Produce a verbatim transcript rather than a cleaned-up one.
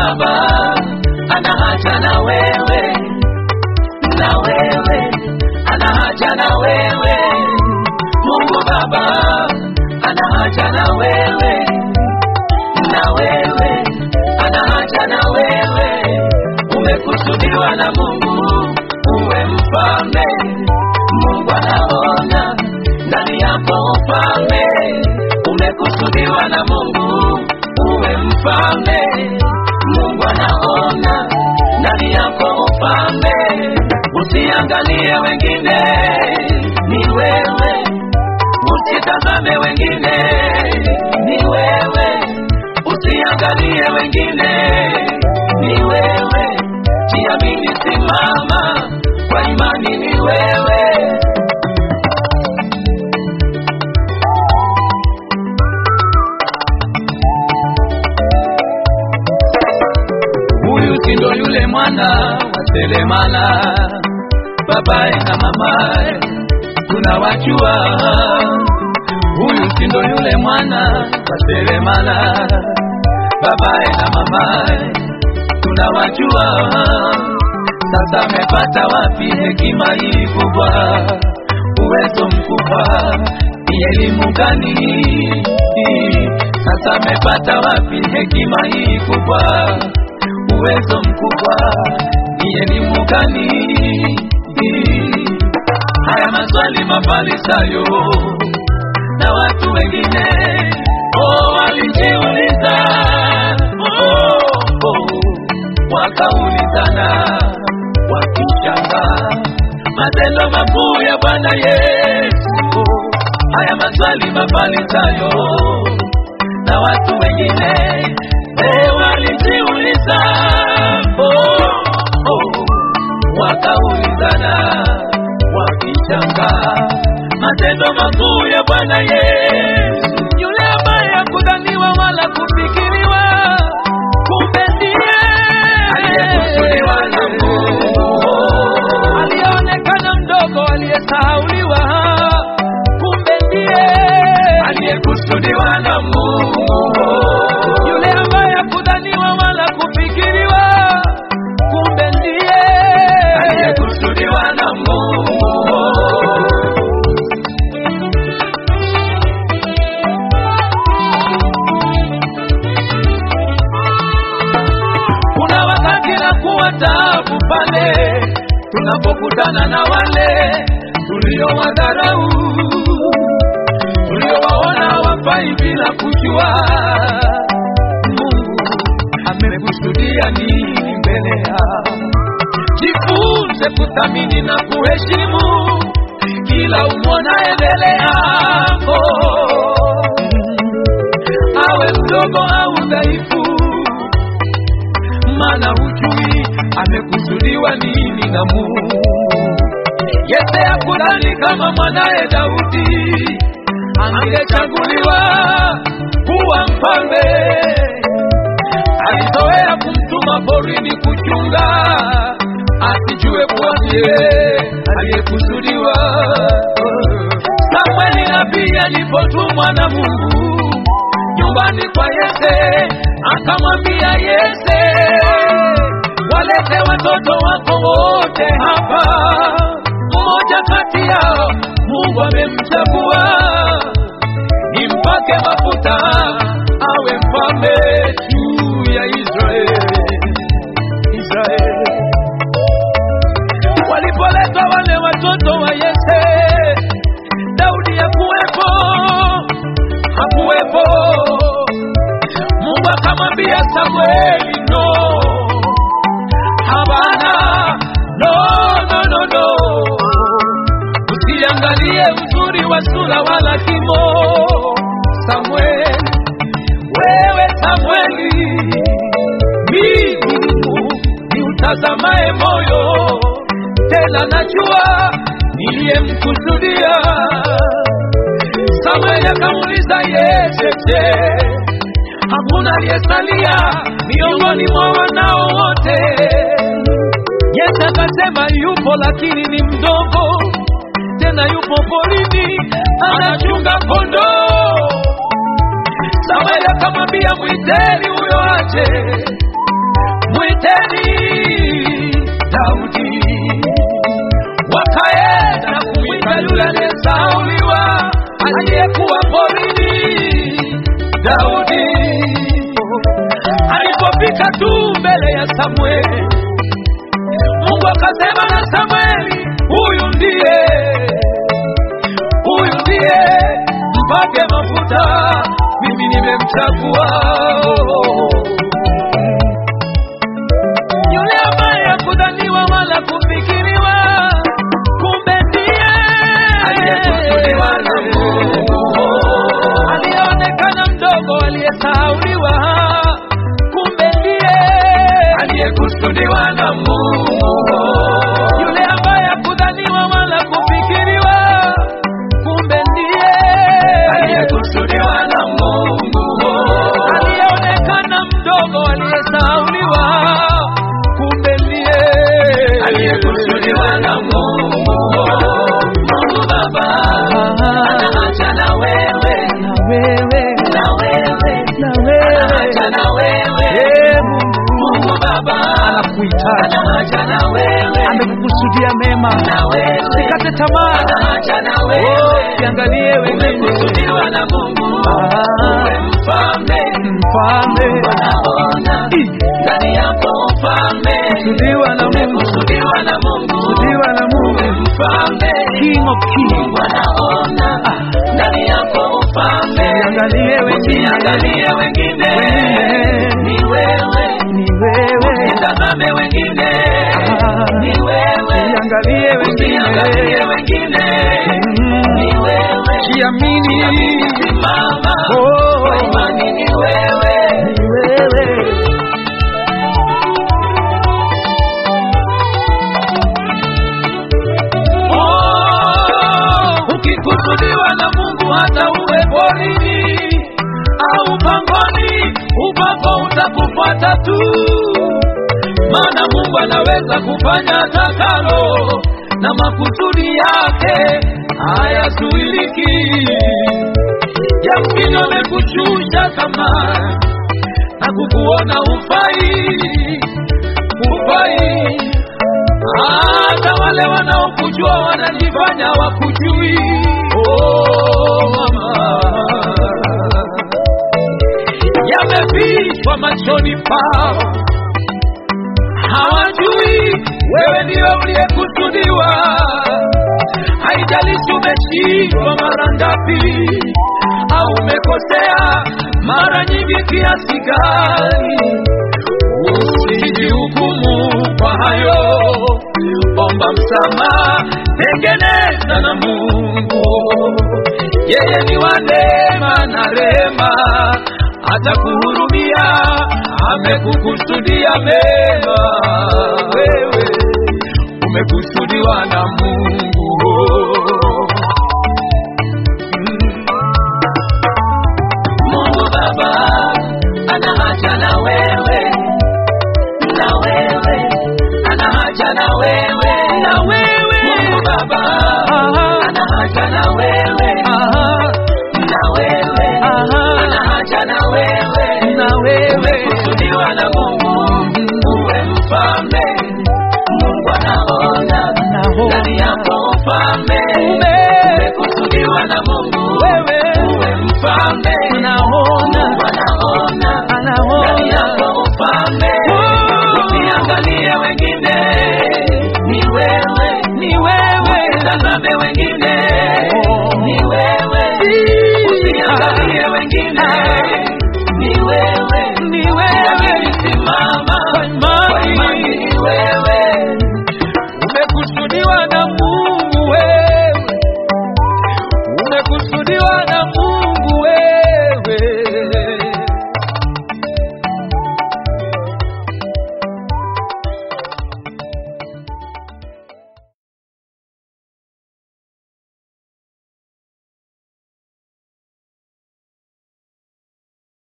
Baba ana haja na wewe, na wewe ana haja na wewe. Mungu Baba ana haja na wewe, na wewe ana haja na wewe. Umekusudiwa na Mungu uwe mfalme. Mungu anaona ndani yako ufalme. Umekusudiwa na Mungu uwe mfalme. Mungu anaona ndani yako ufalme. Usiangalie wengine, ni wewe. Usitazame wengine, ni wewe. Usiangalie wengine, ni wewe. Jiamini, simama kwa imani, ni wewe. Huyu sindo yule mwana wa seremala, babae na mamae tunawajua. Huyu sindo yule mwana wa seremala, babae na mamae tunawajua. Sasa amepata wapi hekima hii kubwa, uwezo mkubwa, ni elimu gani? Sasa amepata wapi hekima hii kubwa, uwezo mkubwa, ni elimu gani? Haya maswali mafarisayo na watu wengine oh walijiuliza, oh, oh, wakaulizana wakishanga matendo makuu ya Bwana Yesu. Haya maswali mafarisayo na watu wengine eh walijiuliza, oh, oh, wakaulizana wakishanga matendo makuu ya Bwana Yesu. Yule ambaye hakudhaniwa wala kufikiriwa, kumbe ndiye aliyekusudiwa na Mungu. Alionekana mdogo, aliyesahauliwa, kumbe ndiye aliyekusudiwa na Mungu. Yule ambaye hakudhaniwa wala kufikiriwa, kumbe ndiye aliyekusudiwa na Mungu. Kuna wakati na kuwa taabu pale tunapokutana na wale tuliowadharau, tuliowaona wafai bila kujua Mungu amekusudia nini mbele yao. Jifunze kuthamini na kuheshimu kila umwonaye mbele yako, awe mdogo au dhaifu, maana hujui amekusudiwa nini na Mungu. Yese hakudhani kama mwanae Daudi angechaguliwa kuwa mfalme. Alizoea kumtuma porini kuchunga, asijue kuwa ndiye aliyekusudiwa. Samueli nabii alipotumwa na Mungu nyumbani kwa Yese, akamwambia Yese, walete watoto wako wote hapa, mmoja kati yao Mungu amemchagua, nimpake mafuta awe mfalme juu ya Israeli. Israeli. Walipoleta wale watoto wa Yese, Daudi hakuwepo, hakuwepo. Mungu akamwambia Samueli, no, habana, no, no, no, no. Usiangalie uzuri wa sura wala kimo, Samueli, wewe Samueli, mimi ni utazamae moyo, tena najua niliyemkusudia. Samueli akamuuliza Yese, hakuna aliyesalia miongoni mwa wanao wote? Yese akasema yupo, lakini ni mdogo, tena yupo porini anachunga kondoo. Samueli akamwambia mwiteni huyo aje. mwiteni Daudi. Wakaenda kumwita yule aliyesauliwa, aliyekuwa porini, Daudi. Alipofika tu mbele ya Samueli, Mungu akasema na Samueli, huyu ndiye, huyu ndiye, mpake mafuta, mimi nimemchagua. Yule ambaye hakudhaniwa wala kufikiriwa, kumbe ndiye aliyekusudiwa na Mungu. Alionekana mdogo, aliyesauliwa, kumbe ndiye aliyekusudiwa na Mungu. Yule ambaye hakudhaniwa wala kufikiriwa, kumbe ndiye aliyekusudiwa na Mungu. Alionekana mdogo, aliyesauliwa, kumbe ndiye aliyekusudiwa na Mungu. Mungu Baba anaacha na wewe, na wewe, na wewe, na wewe, anaacha na wewe. Mungu Baba anakuhitaji, anaacha na wewe, amekukusudia mema na wewe. Usikate tamaa, anaacha na wewe. Usiangalie wengine, umekusudiwa na Mungu. Uwe mfalme, mfalme wanaona ndani yako, mfalme kusudiwa na Mungu, kusudiwa na Mungu, kusudiwa na Mungu. Uwe mfalme, King of Kings wanaona ndani yako, mfalme. Usiangalie wengine, usiangalie wengine, ni wewe, ni wewe. Usitazame wengine, ni wewe. Usiangalie wengine, usiangalie wengine, ni wewe. Jiamini, simama kwa imani, ni wewe, ni wewe. Oh, ukikusudiwa na Mungu, hata uwe porini au pangoni, upako utakufuata tu. Maana Mungu anaweza kufanya atakalo, na makusudi yake hayazuiliki. Yamkini amekushusha kama na kukuona ufai, ufai. Hata wale wanaokujua wanajifanya wakujui. Oh mama, yamefichwa machoni pao, hawajui wewe ndiwe uliyekusudiwa. Haijalishi umeshindwa mara ngapi, au umekosea mara nyingi kiasi gani, usijihukumu kwa hayo. Omba msamaha, tengeneza na Mungu. Yeye ni wa neema na rehema, atakuhurumia, amekukusudia mema. Wewe umekusudiwa na Mungu. Mungu Baba